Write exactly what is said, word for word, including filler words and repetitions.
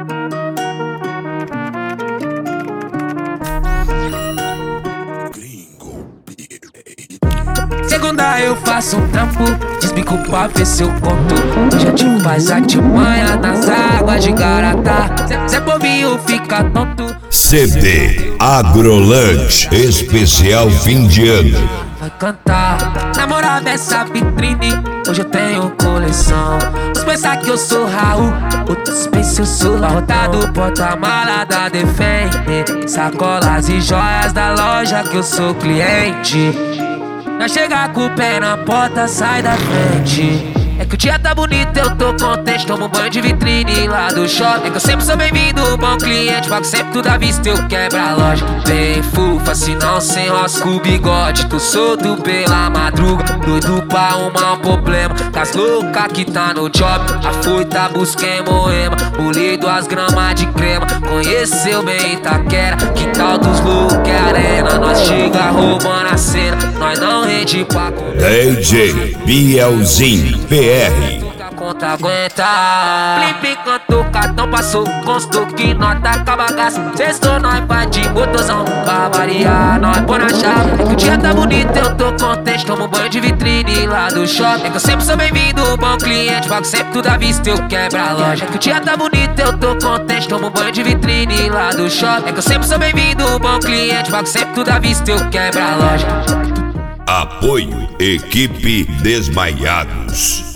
Segunda eu faço um trampo, desbico pra ver se eu conto. Já te faz artimanha nas águas de Garatá. Zé Bobinho fica tonto. C D Agrolunch Especial Fim de Ano. Vai cantar, na moral dessa vitrine, hoje eu tenho coleção. Uns pensar que eu sou Raul, outros pensam eu sou Lautado. Porta-mala da Defende, sacolas e joias da loja que eu sou cliente. Não chegar com o pé na porta, sai da frente. É que o dia tá bonito, eu tô contente. Tomo um banho de vitrine lá do shopping. É que eu sempre sou bem-vindo, bom cliente. Pago sempre tudo à vista, eu quebro a loja. Bem fufa, se não sem rosca o bigode. Tô solto pela madruga, doido pra arrumar um problema. Com as loucas que tá no job, a foita busquei Moema. Pulei duas gramas de crema, conheceu bem Itaquera. Quintal dos loucos é arena, nós chega roubando a cena. Nós não rende pra comer. D J Bielzinho P R. Conta aguenta. Flip cantou, cartão passou, constou que nós tá com a bagaça. Sextou, nós vai de motorzão, pra variar, nós põe na chave. É que o dia tá bonito, eu tô contente. Tomo um banho de vitrine lá do shopping. É que eu sempre sou bem-vindo, bom cliente. Pago sempre tudo à vista, eu quebro a loja. É que o dia tá bonito, eu tô contente. Tomo um banho de vitrine lá do shopping. É que eu sempre sou bem-vindo, bom cliente. Pago sempre tudo à vista, eu quebro a loja. Apoio Equipe Desmaiados.